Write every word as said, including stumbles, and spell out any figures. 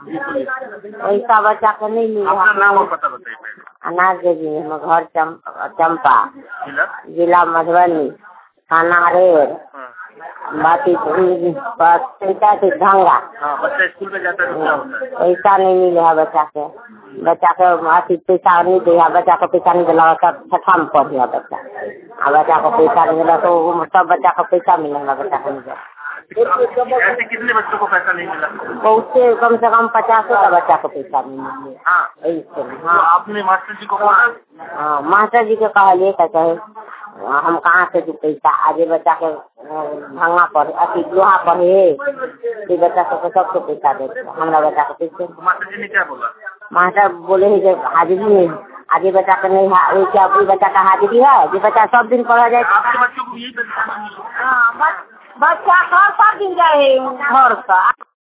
पैसा बच्चा को नहीं मिला। आपका नाम और पता बताइए। अनाज देवी, हम घर चम, चंपा, जिला मधुबनी, थाना रेर, बाकी पैसा से ढंगा। बच्चा स्कूल में जाता है, पैसा नहीं मिले है बच्चा के। बच्चा के अथी पैसा नहीं दे, बच्चा को पैसा नहीं दिला, छठा में पढ़ गया बच्चा, आ बच्चा को पैसा नहीं मिला तो सब बच्चा को पैसा मिलेगा, बच्चा को नहीं। ऐसे कितने बच्चों को पैसा नहीं मिला? बहुत से, कम से कम पचास का बच्चा को पैसा नहीं मिले। हाँ, हाँ, आपने मास्टर जी को कहा? हाँ, मास्टर जी को कहलिए चाहे हम कहाँ से दू पैसा, आज बच्चा के भंगा पढ़े, अथी लोहा पढ़े, बच्चा सबको सबको पैसा दे, हमारा बच्चा को पैसे। मास्टर जी ने क्या बोला? मास्टर बोले है कि हाजिरी नहीं, आगे बच्चा का नहीं है, क्या बच्चा का हाजिरी है, जो बच्चा सब दिन पढ़ा जाए। आपके बच्चों को यही बच्चा हर सब दिन जाए घर का।